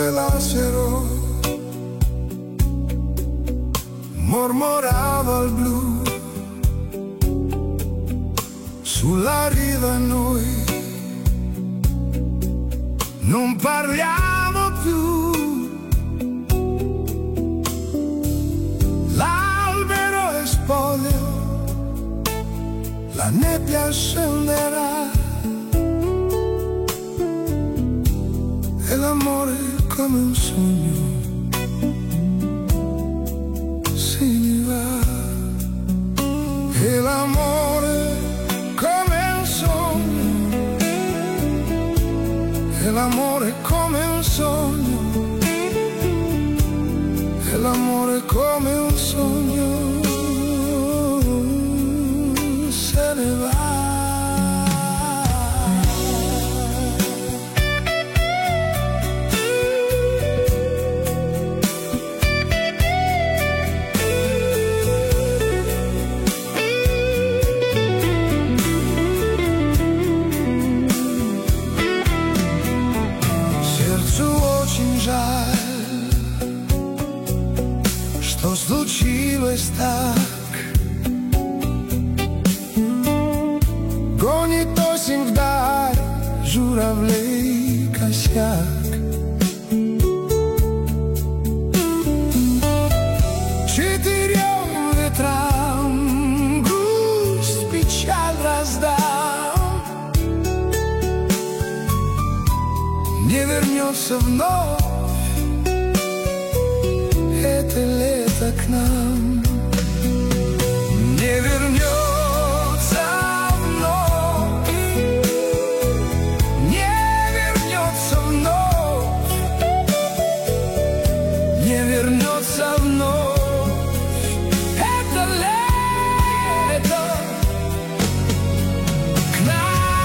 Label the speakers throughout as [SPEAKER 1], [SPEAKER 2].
[SPEAKER 1] lacerò, mormorava il blu sulla riva. Noi non parliamo più, l'albero è spoglio, la nebbia scenderà e l'amore come un sogno se ne va. E l'amore come un sogno, e l'amore come un sogno, e l'amore come un sogno se ne va. Что случилось так? Гонит осень вдаль журавлей косяк. Четырем ветрам грусть, печаль раздам. Не вернется вновь это лето к нам, не вернется вновь, не вернется вновь, не вернется вновь это лето к нам.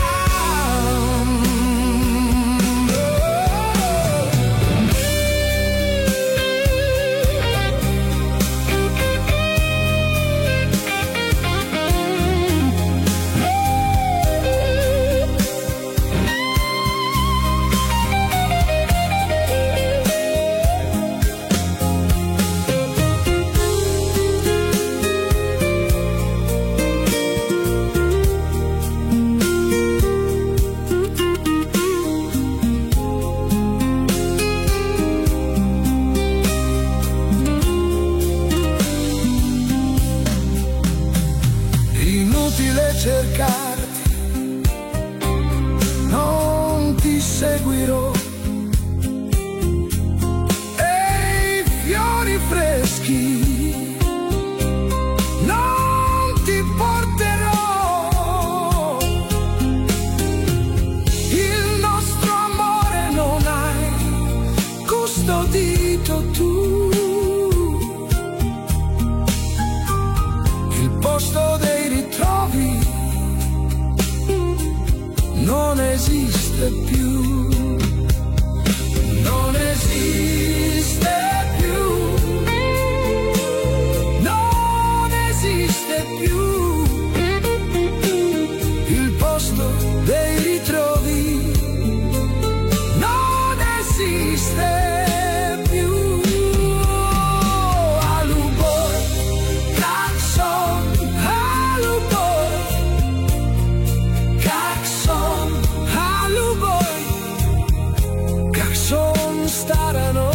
[SPEAKER 1] Inutile cercarti, non ti seguirò, e i fiori freschi non ti porterò. Il nostro amore non hai custodito tu, il posto dei ritrovi non esiste più, non esiste più, non esiste più, il posto dei ritrovi non esiste più. Alubor, Claxon, Alubor, Claxon, Alubor, Claxon starano.